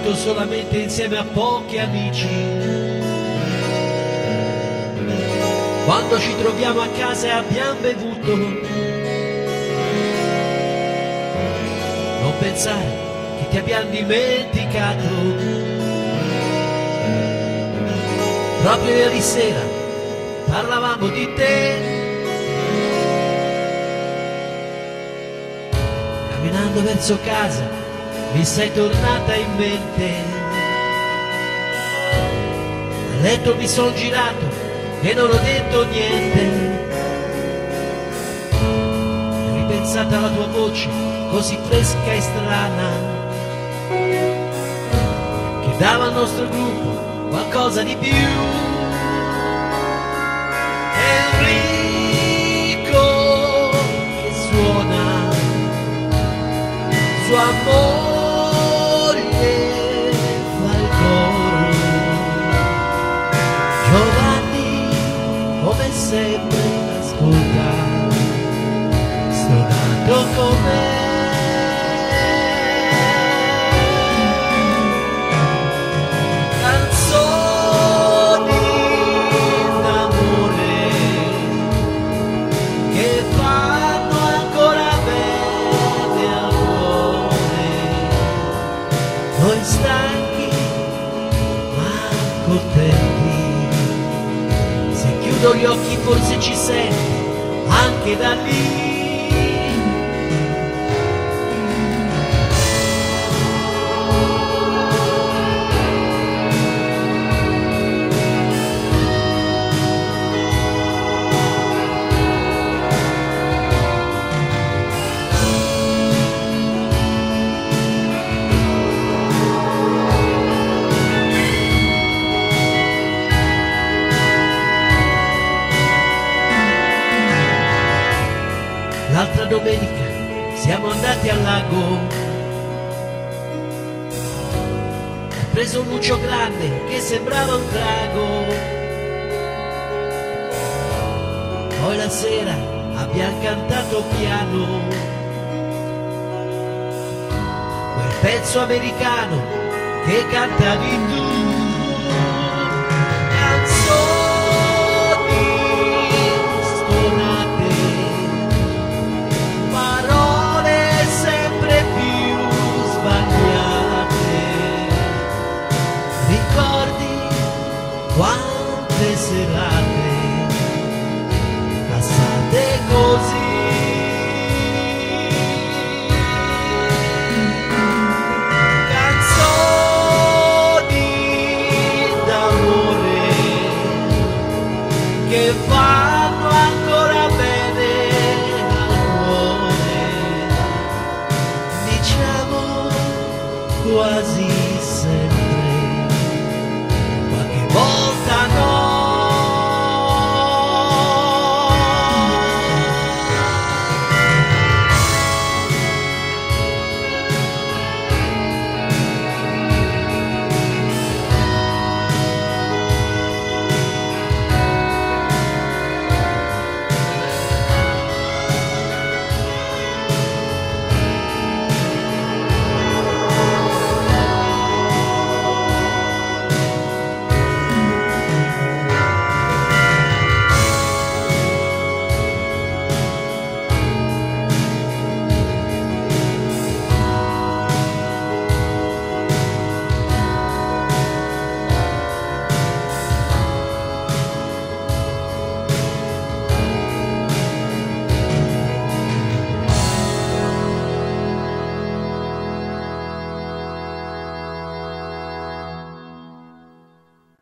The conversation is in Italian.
vissuto solamente insieme a pochi amici. Quando ci troviamo a casa e abbiamo bevuto, non pensare che ti abbiamo dimenticato. Proprio ieri sera parlavamo di te, camminando verso casa mi sei tornata in mente. A letto mi son girato e non ho detto niente. Ho ripensato alla tua voce così fresca e strana, che dava al nostro gruppo qualcosa di più. Enrico che suona sua moglie fa il coro, Giovanni come sempre ascolta, suonando con me. Canzoni d'amore che fanno ancora bene al cuore, noi stanchi ma contenti. Se chiudo gli occhi forse ci senti anche da lì. L'altra domenica siamo andati al lago, ho preso un muccio grande che sembrava un drago. Poi la sera abbiamo cantato piano quel pezzo americano che cantavi tu. Canzoni stonate, parole sempre più sbagliate, ricordi quante serate passate così. Canzoni d'amore che fanno ancora bene al cuore, diciamo quasi